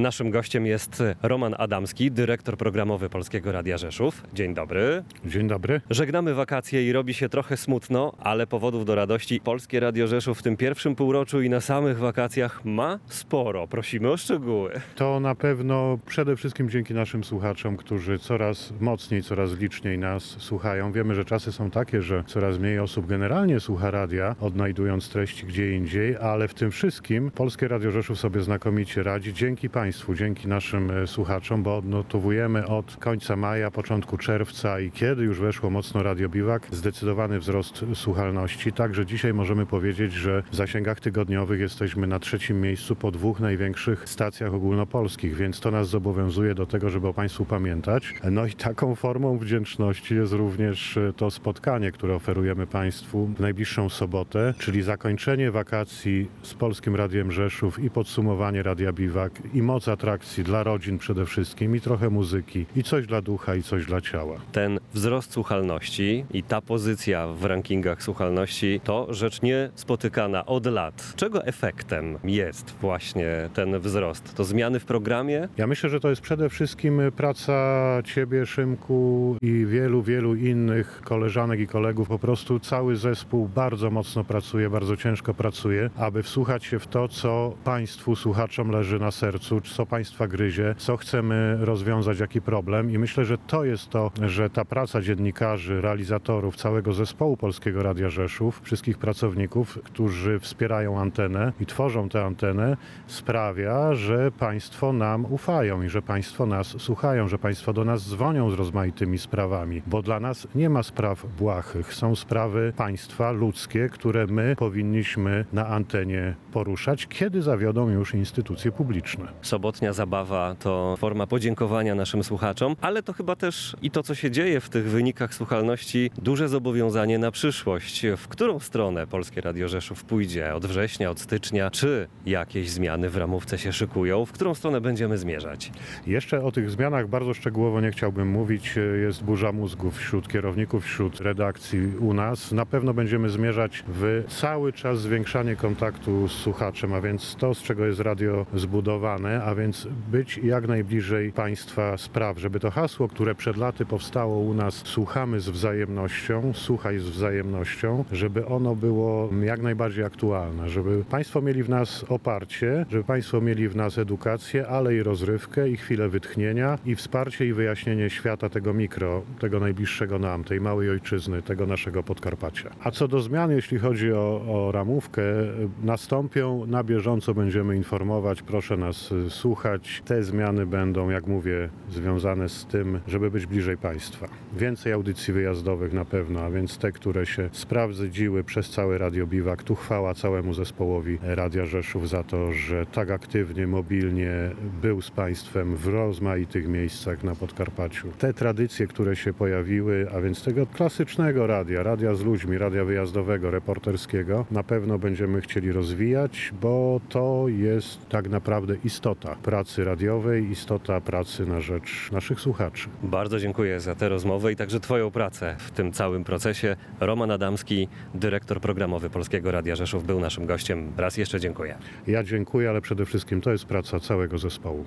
Naszym gościem jest Roman Adamski, dyrektor programowy Polskiego Radia Rzeszów. Dzień dobry. Dzień dobry. Żegnamy wakacje i robi się trochę smutno, ale powodów do radości Polskie Radio Rzeszów w tym pierwszym półroczu i na samych wakacjach ma sporo. Prosimy o szczegóły. To na pewno przede wszystkim dzięki naszym słuchaczom, którzy coraz mocniej, coraz liczniej nas słuchają. Wiemy, że czasy są takie, że coraz mniej osób generalnie słucha radia, odnajdując treści gdzie indziej, ale w tym wszystkim Polskie Radio Rzeszów sobie znakomicie radzi. Dzięki Państwu, dzięki naszym słuchaczom, bo odnotowujemy od końca maja, początku czerwca i kiedy już weszło mocno Radio Biwak, zdecydowany wzrost słuchalności. Także dzisiaj możemy powiedzieć, że w zasięgach tygodniowych jesteśmy na 3. miejscu po 2 największych stacjach ogólnopolskich, więc to nas zobowiązuje do tego, żeby o Państwu pamiętać. No i taką formą wdzięczności jest również to spotkanie, które oferujemy Państwu w najbliższą sobotę, czyli zakończenie wakacji z Polskim Radiem Rzeszów i podsumowanie Radia Biwak i moc atrakcji dla rodzin przede wszystkim i trochę muzyki i coś dla ducha i coś dla ciała. Ten wzrost słuchalności i ta pozycja w rankingach słuchalności to rzecz niespotykana od lat. Czego efektem jest właśnie ten wzrost? To zmiany w programie? Ja myślę, że to jest przede wszystkim praca Ciebie, Szymku i wielu innych koleżanek i kolegów. Po prostu cały zespół bardzo mocno pracuje, bardzo ciężko pracuje, aby wsłuchać się w to, co Państwu, słuchaczom leży na sercu, co Państwa gryzie, co chcemy rozwiązać, jaki problem. I myślę, że to jest to, że ta praca dziennikarzy, realizatorów, całego zespołu Polskiego Radia Rzeszów, wszystkich pracowników, którzy wspierają antenę i tworzą tę antenę, sprawia, że Państwo nam ufają i że Państwo nas słuchają, że Państwo do nas dzwonią z rozmaitymi sprawami, bo dla nas nie ma spraw błahych. Są sprawy państwa ludzkie, które my powinniśmy na antenie poruszać, kiedy zawiodą już instytucje publiczne. Sobotnia zabawa to forma podziękowania naszym słuchaczom, ale to chyba też i to, co się dzieje w tych wynikach słuchalności, duże zobowiązanie na przyszłość. W którą stronę Polskie Radio Rzeszów pójdzie? Od września, od stycznia? Czy jakieś zmiany w ramówce się szykują? W którą stronę będziemy zmierzać? Jeszcze o tych zmianach bardzo szczegółowo nie chciałbym mówić. Jest burza mózgów wśród kierowników, wśród redakcji u nas. Na pewno będziemy zmierzać w cały czas zwiększanie kontaktu z słuchaczem, a więc to, z czego jest radio zbudowane, a więc być jak najbliżej Państwa spraw, żeby to hasło, które przed laty powstało u nas, słuchamy z wzajemnością, słuchaj z wzajemnością, żeby ono było jak najbardziej aktualne, żeby Państwo mieli w nas oparcie, żeby Państwo mieli w nas edukację, ale i rozrywkę, i chwilę wytchnienia, i wsparcie, i wyjaśnienie świata tego mikro, tego najbliższego nam, tej małej ojczyzny, tego naszego Podkarpacia. A co do zmian, jeśli chodzi o ramówkę, nastąpią, na bieżąco będziemy informować, proszę nas słuchać. Te zmiany będą, jak mówię, związane z tym, żeby być bliżej Państwa. Więcej audycji wyjazdowych na pewno, a więc te, które się sprawdziły przez całe Radio Biwak. Tu chwała całemu zespołowi Radia Rzeszów za to, że tak aktywnie, mobilnie był z Państwem w rozmaitych miejscach na Podkarpaciu. Te tradycje, które się pojawiły, a więc tego klasycznego radia z ludźmi, radia wyjazdowego, reporterskiego, na pewno będziemy chcieli rozwijać, bo to jest tak naprawdę istota pracy radiowej, istota pracy na rzecz naszych słuchaczy. Bardzo dziękuję za tę rozmowę i także Twoją pracę w tym całym procesie. Roman Adamski, dyrektor programowy Polskiego Radia Rzeszów, był naszym gościem. Raz jeszcze dziękuję. Ja dziękuję, ale przede wszystkim to jest praca całego zespołu.